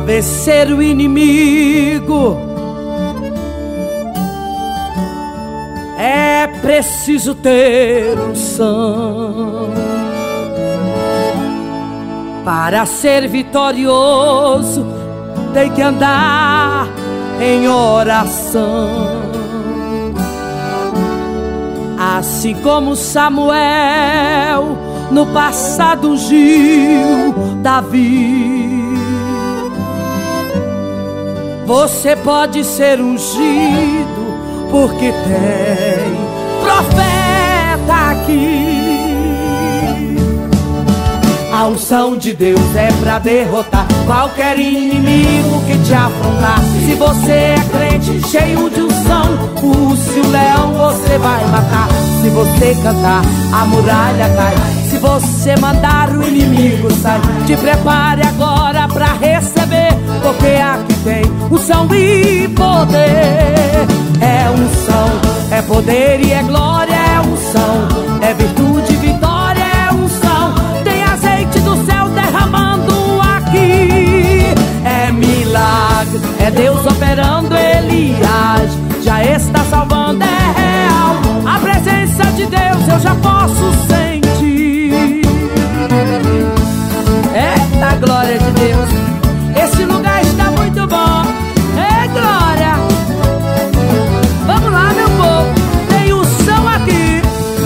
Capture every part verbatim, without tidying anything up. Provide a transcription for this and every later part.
vencer o inimigo é preciso ter unção. Para ser vitorioso tem que andar em oração. Assim como Samuel no passado ungiu Davi, você pode ser ungido porque tem profeta aqui. A unção de Deus é pra derrotar qualquer inimigo que te afrontar. Se você é crente, cheio de unção, urso e o leão você vai matar. Se você cantar, a muralha cai. Se você mandar, o inimigo sai. Te prepare agora pra receber, porque aqui tem unção e poder. É unção, é poder e é glória. É unção, é virtude e vitória. É unção, tem azeite do céu derramando aqui. É milagre, é Deus operando, Ele age, já está salvando, é real. A presença de Deus eu já posso sentir. Eita glória de Deus, esse lugar está muito bom. É glória. Vamos lá, meu povo, tem unção aqui.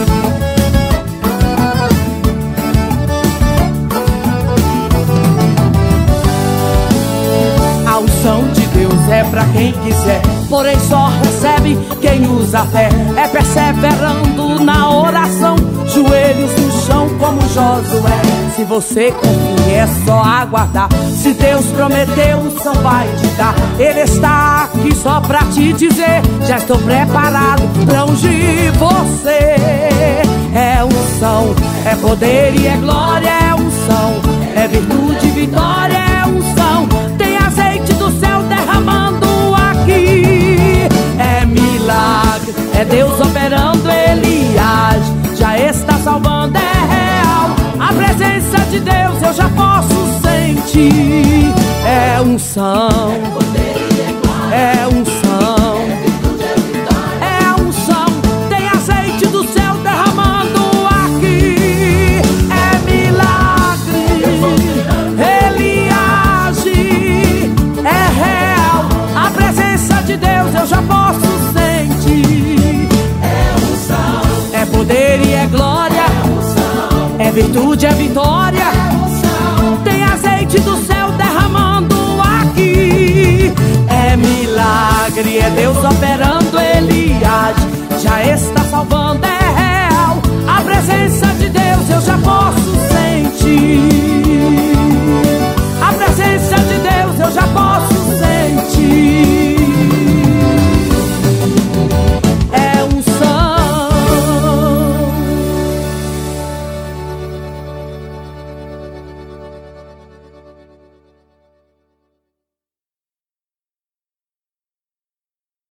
A unção de Deus é pra quem quiser, porém só recebe quem usa fé. É perseverando na oração, joelhos no chão como Josué. Se você confia é só aguardar. Se Deus prometeu, unção vai te dar. Ele está aqui só pra te dizer: já estou preparado pra ungir você. É unção, é poder e é glória. É unção, é virtude e vitória. É unção, tem azeite do céu derramando aqui. É milagre, é Deus operando, Ele age, já está salvando, é real. A presença de Deus eu já posso sentir. É unção, é unção, é unção, tem azeite do céu derramando aqui. É milagre, Ele age, é real. A presença de Deus eu já posso sentir. É unção, é poder e é glória. É virtude, é vitória. Tem azeite do céu derramando aqui. É milagre, é Deus operando.